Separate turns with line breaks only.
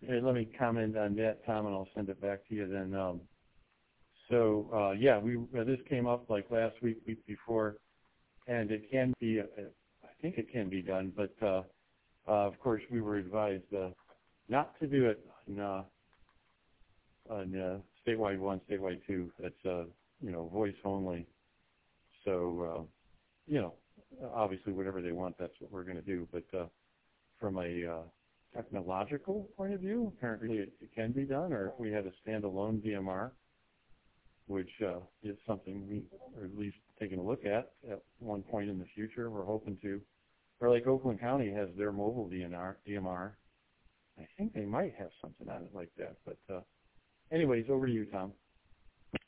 let me comment on that, Tom, and I'll send it back to you then. This came up like last week, week before, and it can be, I think it can be done, but of course we were advised not to do it on statewide 1, statewide 2. That's voice only. So obviously whatever they want, that's what we're going to do. But from a technological point of view, apparently it can be done, or if we had a standalone DMR, which is something we are at least taking a look at one point in the future. We're hoping to. Or like Oakland County has their mobile DMR. I think they might have something on it like that. But anyways, over to you, Tom.